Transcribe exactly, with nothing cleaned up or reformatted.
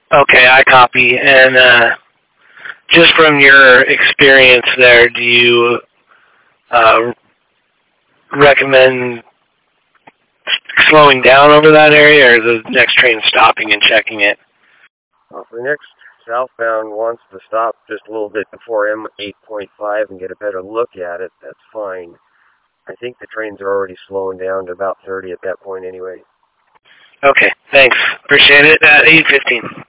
Okay, I copy. And uh, just from your experience there, do you uh, recommend slowing down over that area, or the next train stopping and checking it? Well, if the next southbound wants to stop just a little bit before M eight point five and get a better look at it, that's fine. I think the trains are already slowing down to about thirty at that point anyway. Okay, thanks. Appreciate it. Uh, eight fifteen.